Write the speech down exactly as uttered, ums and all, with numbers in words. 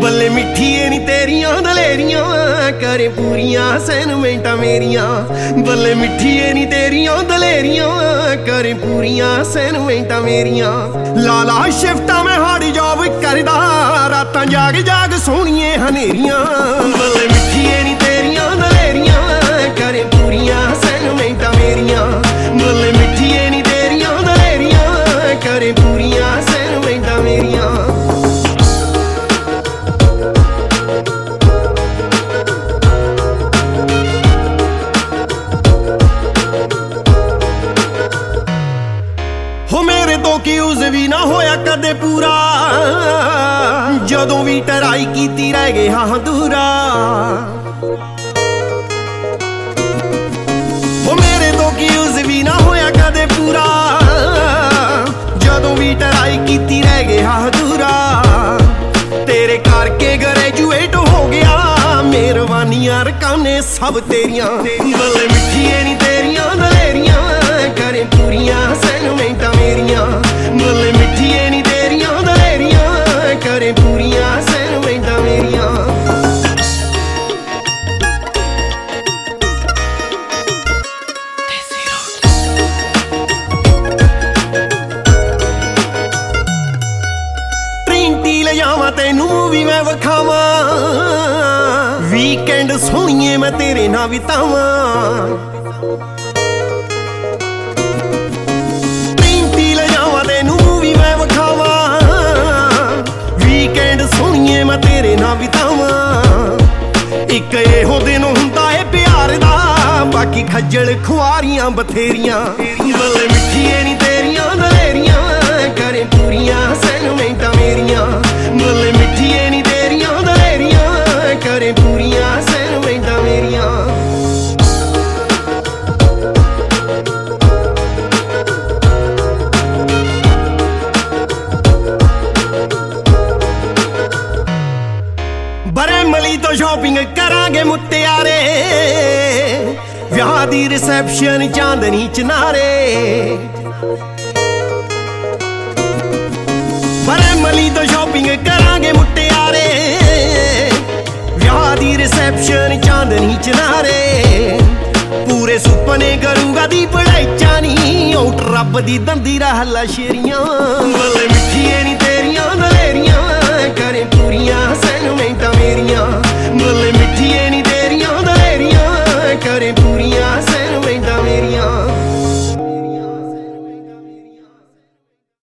ਬੱਲੇ ਮਿੱਠੀਏ ਨੀ ਤੇਰੀਆਂ ਦਲੇਰੀਆਂ ਕਰੇ ਪੂਰੀਆਂ ਸੈਨਮੈਂਟਾਂ ਮੇਰੀਆਂ। ਬੱਲੇ ਮਿੱਠੀਏ ਨੀ ਤੇਰੀਆਂ ਦਲੇਰੀਆਂ ਕਰੇ ਪੂਰੀਆਂ ਸੈਨਮੈਂਟਾਂ ਮੇਰੀਆਂ। ਲਾਲਾ ਸ਼ਿਫਟਾਂ ਮੈਂ ਹਾੜੀ ਜੋਬ ਕਰਦਾ ਰਾਤਾਂ ਜਾਗ ਜਾਗ ਸੋਹਣੀਏ ਹਨੇਰੀਆਂ। ਬੱਲੇ ਮਿੱਠੀਏ ਨੀ ਤੇਰੀਆਂ ਦਲੇਰੀਆਂ ਕਰੇ ਪੂਰੀਆਂ ਸੈਨਮੈਂਟਾਂ ਮੇਰੀਆਂ। ਬੱਲੇ ਮਿੱਠੀਏ ਨੀ ਤੇਰੀਆਂ ਦਲੇਰੀਆਂ ਕਰੇ ਪੂਰੀਆਂ ਸੈਨਮੈਂਟਾਂ ਮੇਰੀਆਂ। ਹੋ ਮੇਰੇ ਤੋਂ ਕਿਊਜ਼ ਵੀ ਨਾ ਹੋਇਆ ਕਦੇ ਪੂਰਾ, ਜਦੋਂ ਵੀ ਟਰਾਈ ਕੀਤੀ ਰਹਿ ਗਏ ਹਾਂ ਦੂਰਾ। ਹੋ ਮੇਰੇ ਤੋਂ ਕਿਊਜ਼ ਵੀ ਨਾ ਹੋਇਆ ਕਦੇ ਪੂਰਾ, ਜਦੋਂ ਵੀ ਟਰਾਈ ਕੀਤੀ ਰਹਿ ਗਏ ਹਾਂ ਦੂਰਾ। ਤੇਰੇ ਕਰਕੇ ਗ੍ਰੈਜੂਏਟ ਹੋ ਗਿਆ, ਮਿਹਰਬਾਨੀਆਂ ਰਕਾਨੇ ਸਭ ਤੇਰੀਆਂ। ਬੱਲੇ ਮਿੱਠੀਏ ਨੀ ਤੇਰੀਆਂ ਦਲੇਰੀਆਂ ਕਰੇ ਪੂਰੀਆਂ ਸੈਨਮੈਂਟਾਂ ਮੇਰੀਆਂ। ਬੱਲੇ ਮਿੱਠੀਏ ਨੀ ਤੇਰੀਆਂ ਦਲੇਰੀਆਂ ਕਰੇ ਪੂਰੀਆਂ ਸੈਨਮੈਂਟਾਂ ਮੇਰੀਆਂ। ਟ੍ਰਿੰਟੀ ਲਿਜਾਵਾਂ ਤੈਨੂੰ ਮੂਵੀ ਮੈਂ ਵਿਖਾਵਾਂ, ਵੀਕਐਂਡ ਸੋਹਣੀਏ ਮੈਂ ਤੇਰੇ ਨਾਲ ਬਿਤਾਵਾਂ। ਟ੍ਰਿੰਟੀ ਲਿਜਾਵਾਂ ਤੈਨੂੰ ਮੂਵੀ ਮੈਂ ਵਿਖਾਵਾਂ, ਵੀਕਐਂਡ ਸੋਹਣੀਏ ਮੈਂ ਤੇਰੇ ਨਾਲ ਬਿਤਾਵਾਂ। ਇੱਕ ਇਹੋ ਦਿਨ ਹੁੰਦਾ ਏ ਪਿਆਰ ਦਾ, ਬਾਕੀ ਖੱਜਲ ਖੁਆਰੀਆਂ ਬਥੇਰੀਆਂ। ਬੱਲੇ ਮਿੱਠੀਏ ਨੀ ਤੇਰੀਆਂ ਦਲੇਰੀਆਂ ਕਰੇ ਪੂਰੀਆਂ ਸੈਨਮੈਂਟਾਂ ਮੇਰੀਆਂ। ਬੱਲੇ ਮਿੱਠੀਏ ਨੀ ਤੇਰੀਆਂ ਦਲੇਰੀਆਂ ਕਰੇ ਪੂਰੀਆਂ ਸੈਨਮੈਂਟਾਂ ਮੇਰੀਆਂ। ਬਰੈਮਲੀ ਤੋਂ ਸ਼ਾਪਿੰਗ ਕਰਾਂਗੇ ਮੁਟਿਆਰੇ, ਵਿਆਹ ਦੀ ਰਿਸੈਪਸ਼ਨ ਚਾਂਦਨੀ ਚਨਾਰੇ। ਬਰੈਮਲੀ ਤੋਂ ਸ਼ਾਪਿੰਗ ਕਰਾਂਗੇ ਮੁਟਿਆਰੇ, ਵਿਆਹ ਦੀ ਰਿਸੈਪਸ਼ਨ ਚਾਂਦਨੀ ਚਨਾਰੇ। ਪੂਰੇ ਸੁਪਨੇ ਕਰੂੰਗਾ ਦੀ ਪੜਾਈ ਚਾਨੀ, ਓਟ ਰੱਬ ਦੀ ਦੰਦੀ ਰਹਿਲਾ ਸ਼ੇਰੀਆਂ। ਬੱਲੇ ਮਿੱਠੀਏ ਨੀ ਤੇਰੀਆਂ ਦਲੇਰੀਆਂ ਕਰੇ ਪੂਰੀਆਂ ਸੈਨਮੈਂਟਾਂ ਮੇਰੀਆਂ।